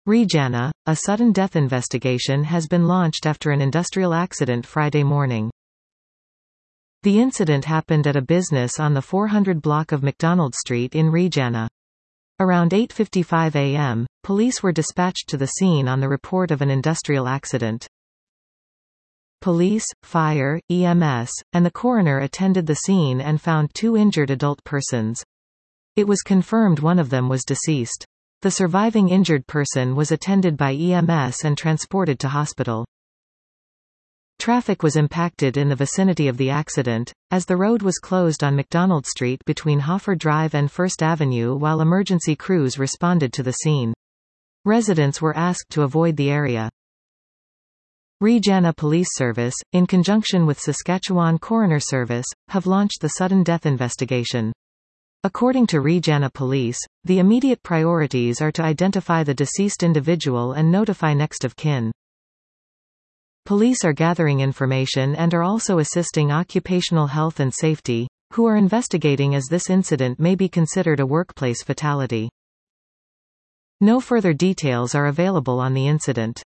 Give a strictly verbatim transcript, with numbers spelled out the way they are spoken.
Regina, a sudden death investigation has been launched after an industrial accident Friday morning. The incident happened at a business on the four hundred block of McDonald Street in Regina. Around eight fifty-five a m, police were dispatched to the scene on the report of an industrial accident. Police, fire, E M S, and the coroner attended the scene and found two injured adult persons. It was confirmed one of them was deceased. The surviving injured person was attended by E M S and transported to hospital. Traffic was impacted in the vicinity of the accident, as the road was closed on McDonald Street between Hoffer Drive and First Avenue while emergency crews responded to the scene. Residents were asked to avoid the area. Regina Police Service, in conjunction with Saskatchewan Coroner Service, have launched the sudden death investigation. According to Regina Police, the immediate priorities are to identify the deceased individual and notify next of kin. Police are gathering information and are also assisting Occupational Health and Safety, who are investigating as this incident may be considered a workplace fatality. No further details are available on the incident.